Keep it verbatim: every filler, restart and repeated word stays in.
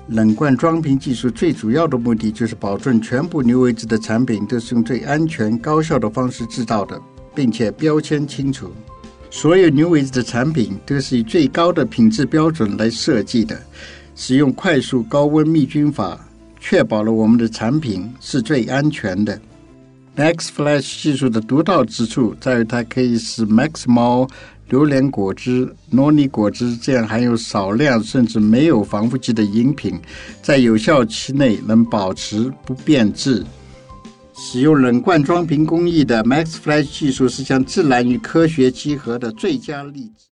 冷罐装瓶技术最主要的目的就是保证全部牛尾子的产品都是用最安全高效的方式制造的，并且标签清楚。所有牛尾子的产品都是以最高的品质标准来设计的，使用快速高温灭菌法，确保了我们的产品是最安全的。MaxFlash 技术的独到之处在于它可以使 Max 猫、榴莲果汁、糯米果汁这样含有少量甚至没有防腐剂的饮品在有效期内能保持不变质。使用冷罐装瓶工艺的 MaxFlash 技术是将自然与科学结合的最佳例子。